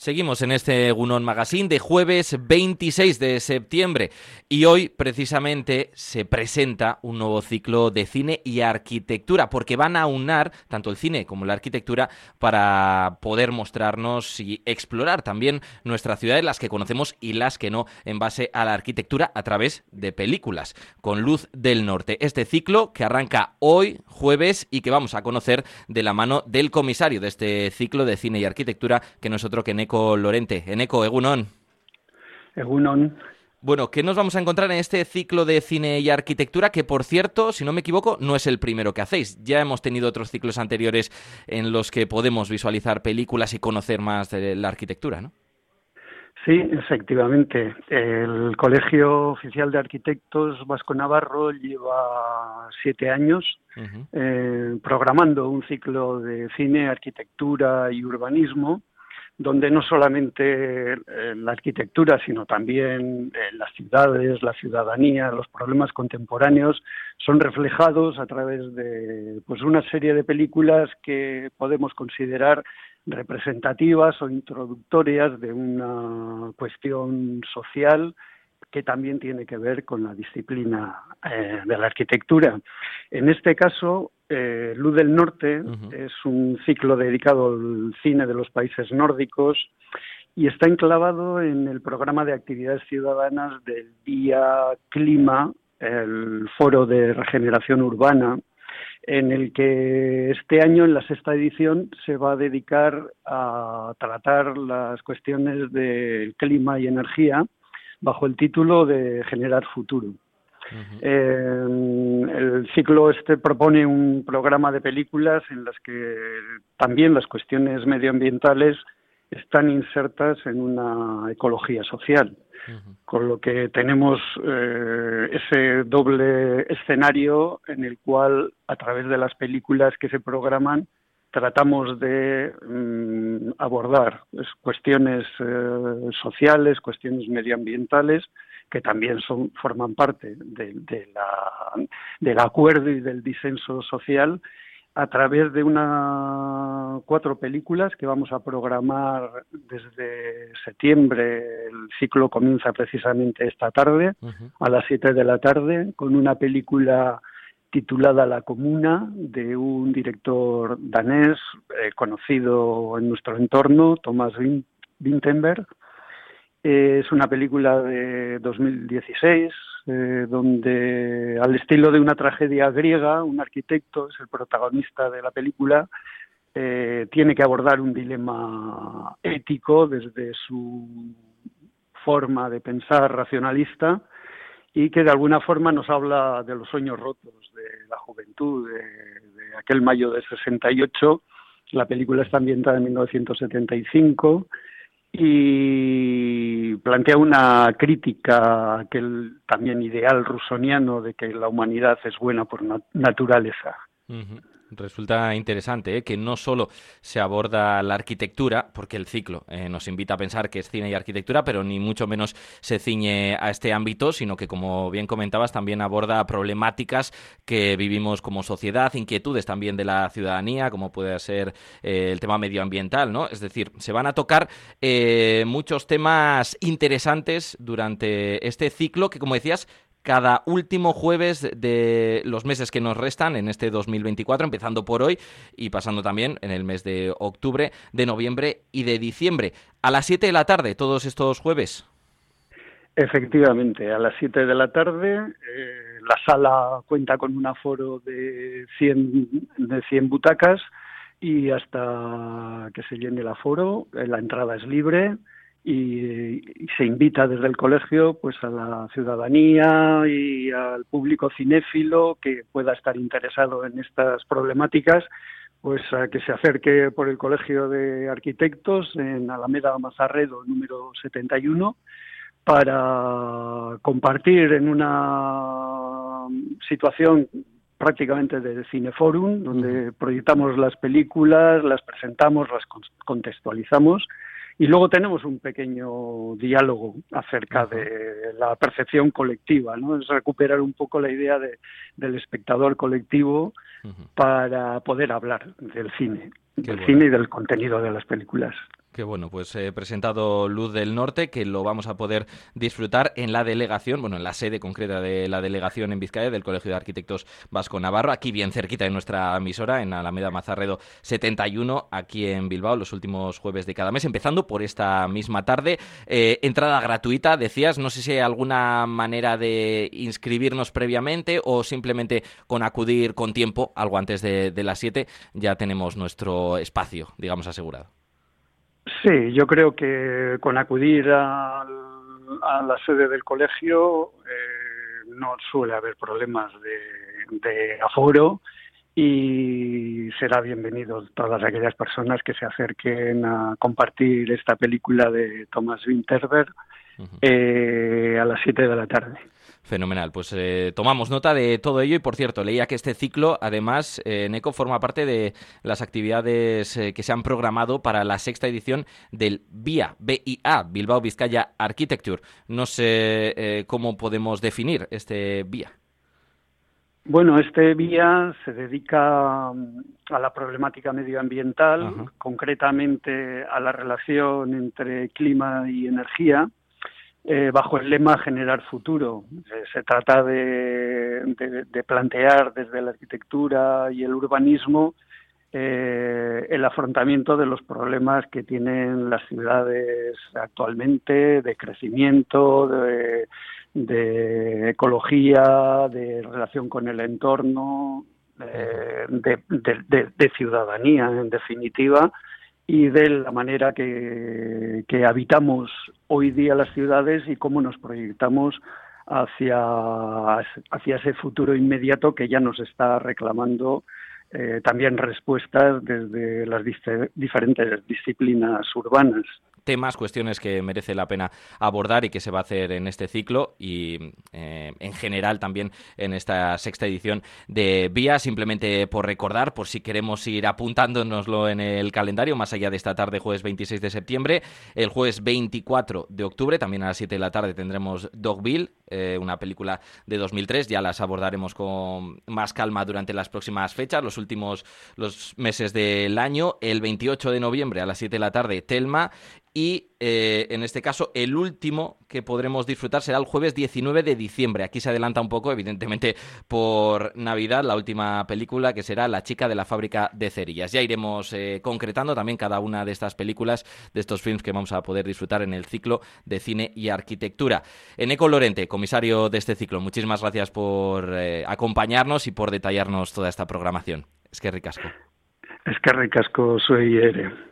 Seguimos en este Egunon Magazine de jueves 26 de septiembre y hoy precisamente se presenta un nuevo ciclo de cine y arquitectura porque van a aunar tanto el cine como la arquitectura para poder mostrarnos y explorar también nuestras ciudades, las que conocemos y las que no, en base a la arquitectura a través de películas, con Luz del Norte. Este ciclo que arranca hoy jueves y que vamos a conocer de la mano del comisario de este ciclo de cine y arquitectura, que no es otro que Eneko Lorente. Eneko, Egunon. Egunon. Bueno, ¿qué nos vamos a encontrar en este ciclo de cine y arquitectura? Que, por cierto, si no me equivoco, no es el primero que hacéis. Ya hemos tenido otros ciclos anteriores en los que podemos visualizar películas y conocer más de la arquitectura, ¿no? Sí, efectivamente. El Colegio Oficial de Arquitectos Vasco Navarro lleva 7 años programando un ciclo de cine, arquitectura y urbanismo, donde no solamente la arquitectura, sino también las ciudades, la ciudadanía, los problemas contemporáneos son reflejados a través de una serie de películas que podemos considerar representativas o introductorias de una cuestión social que también tiene que ver con la disciplina de la arquitectura. En este caso, Luz del Norte es un ciclo dedicado al cine de los países nórdicos y está enclavado en el programa de actividades ciudadanas del Día Clima, el Foro de Regeneración Urbana, en el que este año, en la 6ª edición, se va a dedicar a tratar las cuestiones del clima y energía bajo el título de Generar Futuro. El ciclo propone un programa de películas en las que también las cuestiones medioambientales están insertas en una ecología social, con lo que tenemos ese doble escenario en el cual, a través de las películas que se programan, tratamos de abordar cuestiones sociales, cuestiones medioambientales, que también forman parte del acuerdo y del disenso social, a través de 4 películas que vamos a programar desde septiembre. El ciclo comienza precisamente esta tarde, a las 7 de la tarde, con una película titulada La Comuna, de un director danés conocido en nuestro entorno, Thomas Vinterberg. Es una película de 2016, donde, al estilo de una tragedia griega, un arquitecto es el protagonista de la película, tiene que abordar un dilema ético desde su forma de pensar racionalista, y que de alguna forma nos habla de los sueños rotos de la juventud, de aquel mayo de 68. La película está ambientada en 1975 y plantea una crítica a aquel también ideal rusoniano de que la humanidad es buena por naturaleza. Resulta interesante, que no solo se aborda la arquitectura, porque el ciclo nos invita a pensar que es cine y arquitectura, pero ni mucho menos se ciñe a este ámbito, sino que, como bien comentabas, también aborda problemáticas que vivimos como sociedad, inquietudes también de la ciudadanía, como puede ser el tema medioambiental, ¿no? Es decir, se van a tocar muchos temas interesantes durante este ciclo que, como decías, cada último jueves de los meses que nos restan en este 2024, empezando por hoy y pasando también en el mes de octubre, de noviembre y de diciembre. A las 7 de la tarde, todos estos jueves. Efectivamente, a las 7 de la tarde. La sala cuenta con un aforo de 100 butacas, y hasta que se llene el aforo, la entrada es libre. Y se invita desde el colegio a la ciudadanía y al público cinéfilo que pueda estar interesado en estas problemáticas, a que se acerque por el Colegio de Arquitectos en Alameda Mazarredo número 71, para compartir en una situación prácticamente de cineforum, donde proyectamos las películas, las presentamos, las contextualizamos. Y luego tenemos un pequeño diálogo acerca de la percepción colectiva, ¿no? Es recuperar un poco la idea del espectador colectivo para poder hablar del cine, cine y del contenido de las películas. Que bueno, pues he presentado Luz del Norte, que lo vamos a poder disfrutar en la delegación, bueno, en la sede concreta de la delegación en Vizcaya del Colegio de Arquitectos Vasco Navarro, aquí bien cerquita de nuestra emisora, en Alameda Mazarredo 71, aquí en Bilbao, los últimos jueves de cada mes, empezando por esta misma tarde. Entrada gratuita, decías, no sé si hay alguna manera de inscribirnos previamente o simplemente con acudir con tiempo, algo antes de las 7, ya tenemos nuestro espacio, digamos, asegurado. Sí, yo creo que con acudir a la sede del colegio no suele haber problemas de aforo y será bienvenido todas aquellas personas que se acerquen a compartir esta película de Thomas Vinterberg a las 7 de la tarde. Fenomenal, pues tomamos nota de todo ello y, por cierto, leía que este ciclo, además, NECO forma parte de las actividades que se han programado para la 6ª edición del BIA, BIA, Bilbao Vizcaya Architecture. No sé cómo podemos definir este BIA. Bueno, este BIA se dedica a la problemática medioambiental, concretamente a la relación entre clima y energía, bajo el lema Generar Futuro. Se trata de plantear desde la arquitectura y el urbanismo el afrontamiento de los problemas que tienen las ciudades actualmente, de crecimiento, de ecología, de relación con el entorno, de ciudadanía, en definitiva, y de la manera que habitamos hoy día las ciudades y cómo nos proyectamos hacia ese futuro inmediato que ya nos está reclamando también respuestas desde las diferentes disciplinas urbanas. Temas, cuestiones que merece la pena abordar y que se va a hacer en este ciclo y en general también en esta 6ª edición de BIA. Simplemente por recordar, por si queremos ir apuntándonoslo en el calendario, más allá de esta tarde, jueves 26 de septiembre, el jueves 24 de octubre, también a las 7 de la tarde, tendremos Dogville, una película de 2003. Ya las abordaremos con más calma durante las próximas fechas, los meses del año. El 28 de noviembre a las 7 de la tarde, Thelma. Y en este caso el último que podremos disfrutar será el jueves 19 de diciembre. Aquí se adelanta un poco, evidentemente, por Navidad, la última película, que será La chica de la fábrica de cerillas. Ya iremos concretando también cada una de estas películas, de estos films que vamos a poder disfrutar en el ciclo de cine y arquitectura. Eneco Lorente, comisario de este ciclo, muchísimas gracias por acompañarnos y por detallarnos toda esta programación. Eskerrik asko. Eskerrik asko zuei ere.